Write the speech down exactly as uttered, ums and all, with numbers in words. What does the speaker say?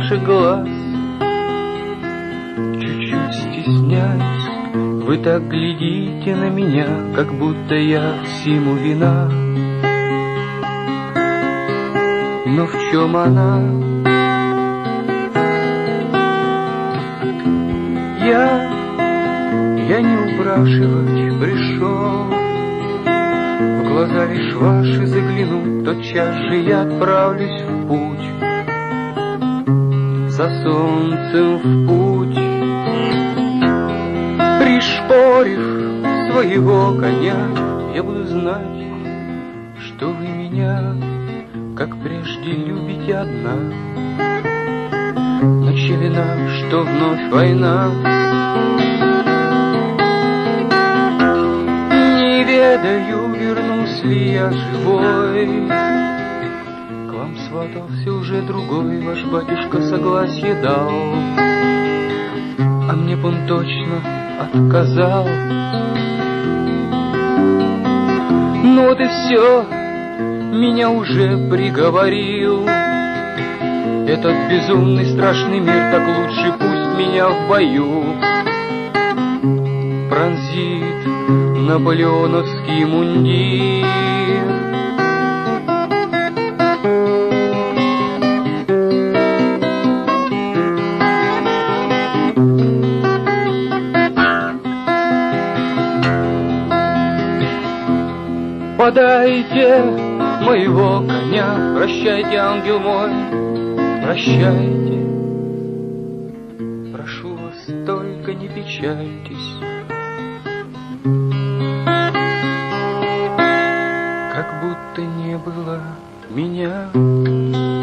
ваших глаз. Чуть-чуть стесняюсь, вы так глядите на меня, как будто я всему вина. Но в чем она? Я, я не упрашивать пришел, в глаза лишь ваши загляну, тотчас же я отправлюсь в путь, за солнцем в путь. Пришпорив своего коня, я буду знать, что вы меня, как прежде, любите одна. Начали нам, что вновь война. Не ведаю, вернусь ли я живой. К вам сватался уже другой, ваш батюшка согласие дал, а мне б он точно отказал. Ну вот и все, меня уже приговорил этот безумный страшный мир, так лучше пусть меня в бою пронзит наполеоновский мундир. Подайте моего коня, прощайте, ангел мой, прощайте. Прошу вас, только не печальтесь, как будто не было меня.